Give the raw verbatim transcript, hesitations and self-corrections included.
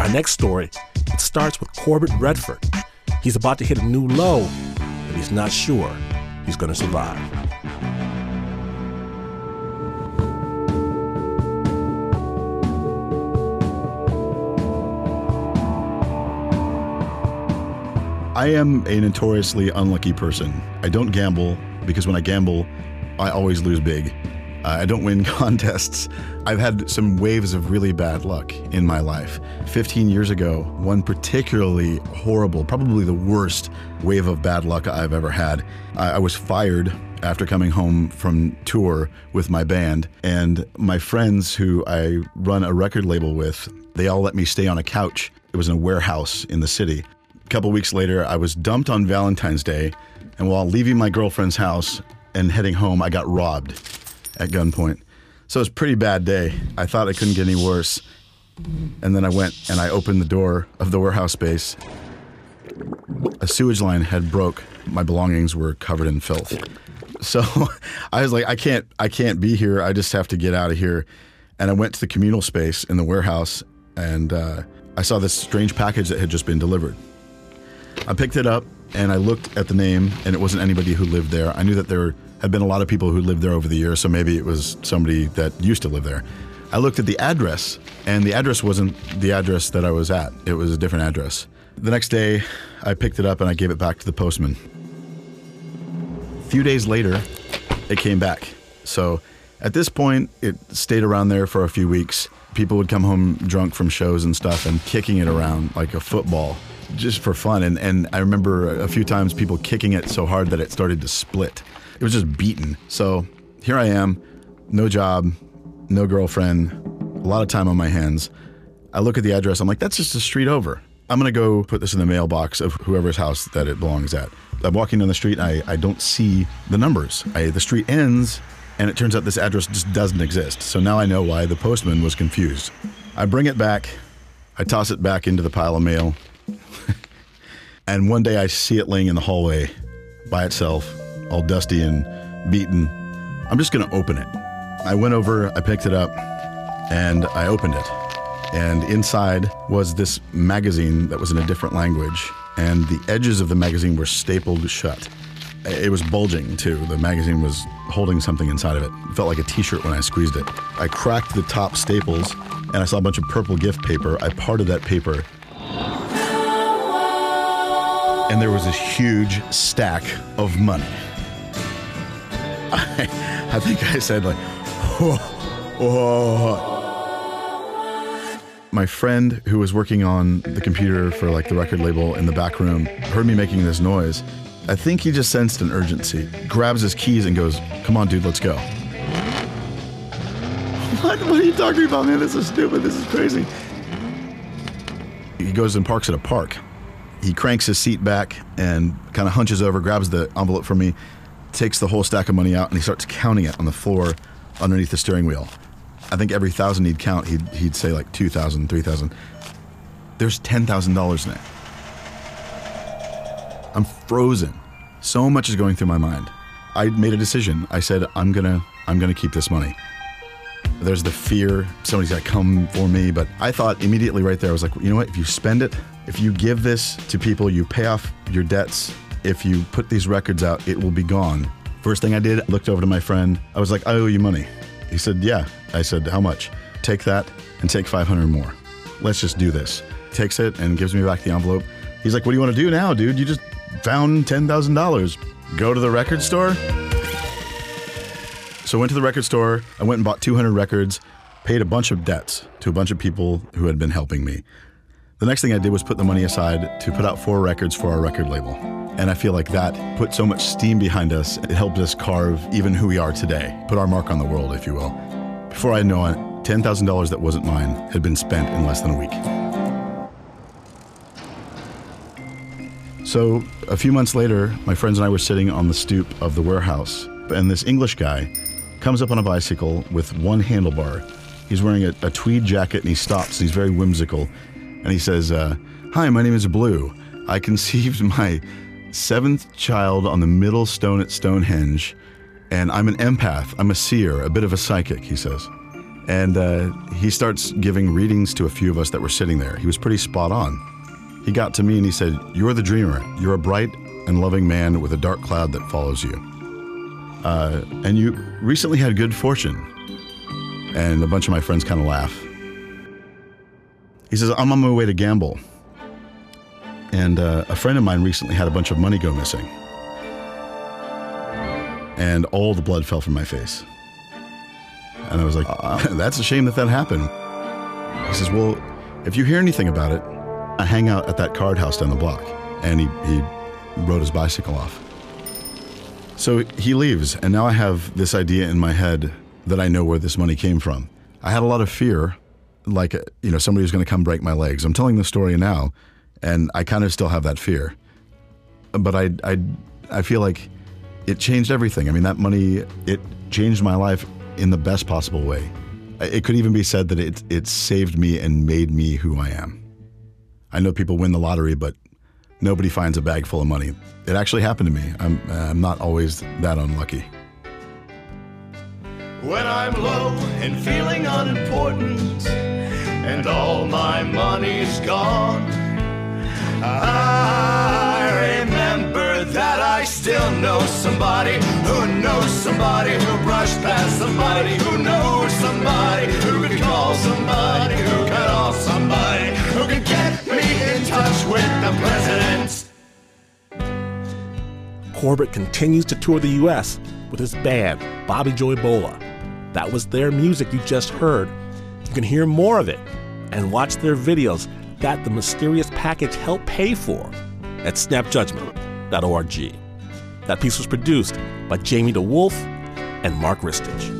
My next story, it starts with Corbett Redford. He's about to hit a new low, but he's not sure he's going to survive. I am a notoriously unlucky person. I don't gamble because when I gamble, I always lose big. Uh, I don't win contests. I've had some waves of really bad luck in my life. fifteen years ago, one particularly horrible, probably the worst wave of bad luck I've ever had. I, I was fired after coming home from tour with my band, and my friends who I run a record label with, they all let me stay on a couch. It was in a warehouse in the city. A couple weeks later, I was dumped on Valentine's Day, and while leaving my girlfriend's house and heading home, I got robbed at gunpoint. So it was a pretty bad day. I thought it couldn't get any worse. And then I went and I opened the door of the warehouse space. A sewage line had broke. My belongings were covered in filth. So I was like, I can't, I can't be here. I just have to get out of here. And I went to the communal space in the warehouse, and uh, I saw this strange package that had just been delivered. I picked it up and I looked at the name, and it wasn't anybody who lived there. I knew that there had been a lot of people who lived there over the years, so maybe it was somebody that used to live there. I looked at the address, and the address wasn't the address that I was at. It was a different address. The next day, I picked it up and I gave it back to the postman. A few days later, it came back. So at this point, it stayed around there for a few weeks. People would come home drunk from shows and stuff and kicking it around like a football, just for fun. And, and I remember a few times people kicking it so hard that it started to split. It was just beaten. So here I am, no job, no girlfriend, a lot of time on my hands. I look at the address, I'm like, that's just a street over. I'm gonna go put this in the mailbox of whoever's house that it belongs at. I'm walking down the street, and I, I don't see the numbers. I, the street ends, and it turns out this address just doesn't exist. So now I know why the postman was confused. I bring it back, I toss it back into the pile of mail, and one day I see it laying in the hallway by itself, all dusty and beaten. I'm just gonna open it. I went over, I picked it up, and I opened it. And inside was this magazine that was in a different language, and the edges of the magazine were stapled shut. It was bulging too. The magazine was holding something inside of it. It felt like a t-shirt when I squeezed it. I cracked the top staples, and I saw a bunch of purple gift paper. I parted that paper, and there was this huge stack of money. I, I think I said like, whoa, whoa. My friend who was working on the computer for like the record label in the back room heard me making this noise. I think he just sensed an urgency, grabs his keys and goes, come on, dude, let's go. What? What are you talking about, man? This is stupid. This is crazy. He goes and parks at a park. He cranks his seat back and kind of hunches over, grabs the envelope from me, takes the whole stack of money out, and he starts counting it on the floor underneath the steering wheel. I think every thousand he'd count, he'd, he'd say like two thousand, three thousand. There's ten thousand dollars in it. I'm frozen. So much is going through my mind. I made a decision. I said, I'm gonna, I'm gonna keep this money. There's the fear, somebody's gonna come for me, but I thought immediately right there, I was like, you know what, if you spend it, if you give this to people, you pay off your debts, if you put these records out, it will be gone. First thing I did, I looked over to my friend. I was like, I owe you money. He said, yeah. I said, how much? Take that and take five hundred more. Let's just do this. Takes it and gives me back the envelope. He's like, what do you want to do now, dude? You just found ten thousand dollars. Go to the record store? So I went to the record store. I went and bought two hundred records, paid a bunch of debts to a bunch of people who had been helping me. The next thing I did was put the money aside to put out four records for our record label. And I feel like that put so much steam behind us, it helped us carve even who we are today, put our mark on the world, if you will. Before I know it, ten thousand dollars that wasn't mine had been spent in less than a week. So a few months later, my friends and I were sitting on the stoop of the warehouse, and this English guy comes up on a bicycle with one handlebar. He's wearing a, a tweed jacket, and he stops, and he's very whimsical. And he says, uh, hi, my name is Blue. I conceived my seventh child on the middle stone at Stonehenge, and I'm an empath. I'm a seer, a bit of a psychic, he says. And uh, he starts giving readings to a few of us that were sitting there. He was pretty spot on. He got to me and he said, "You're the dreamer. You're a bright and loving man with a dark cloud that follows you. Uh, and you recently had good fortune." And a bunch of my friends kind of laugh. He says, "I'm on my way to gamble. And uh, a friend of mine recently had a bunch of money go missing." And all the blood fell from my face. And I was like, uh, "That's a shame that that happened." He says, "Well, if you hear anything about it, I hang out at that card house down the block." And he, he rode his bicycle off. So he leaves, and now I have this idea in my head that I know where this money came from. I had a lot of fear, like, you know, somebody was going to come break my legs. I'm telling the story now, and I kind of still have that fear. But I, I, I feel like it changed everything. I mean, that money, it changed my life in the best possible way. It could even be said that it, it saved me and made me who I am. I know people win the lottery, but nobody finds a bag full of money. It actually happened to me. I'm, I'm not always that unlucky. When I'm low and feeling unimportant and all my money's gone, I remember that I still know somebody who knows somebody who brushed past somebody who knows somebody who could call somebody who could call somebody who can get me in touch with the president. Corbett continues to tour the U S with his band, Bobby Joe Ebola. That was their music you just heard. You can hear more of it and watch their videos that the Mysterious Package helped pay for at snap judgment dot org. That piece was produced by Jamie DeWolf and Mark Ristich.